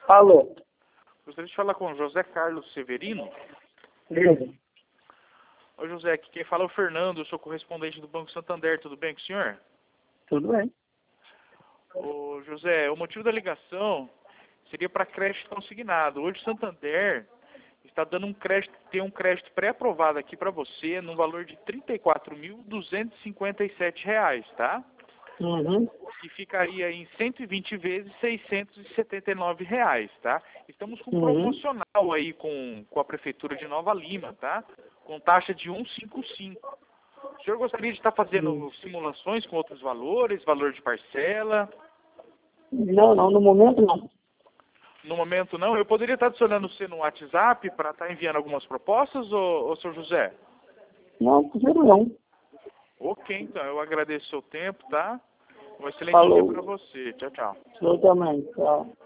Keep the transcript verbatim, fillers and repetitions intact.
Alô? Gostaria de falar com o José Carlos Severino. Beleza. Oi, José, aqui quem fala é o Fernando, eu sou correspondente do Banco Santander, tudo bem com o senhor? Tudo bem. Ô, José, o motivo da ligação seria para crédito consignado. Hoje o Santander está dando um crédito, tem um crédito pré-aprovado aqui para você no valor de trinta e quatro mil duzentos e cinquenta e sete reais, tá? Uhum. Que ficaria em cento e vinte vezes seiscentos e setenta e nove reais, tá? Estamos com um Uhum. promocional aí com, com a Prefeitura de Nova Lima, tá? Com taxa de cento e cinquenta e cinco. O senhor gostaria de estar fazendo Uhum. simulações com outros valores, valor de parcela? Não, não, no momento não. No momento não. Eu poderia estar adicionando você no WhatsApp para estar enviando algumas propostas, ô, ô seu José? Não, primeiro não. Ok, então. Eu agradeço o seu tempo, tá? Um excelente dia Falou. para você. Tchau, tchau. Eu também. Tchau.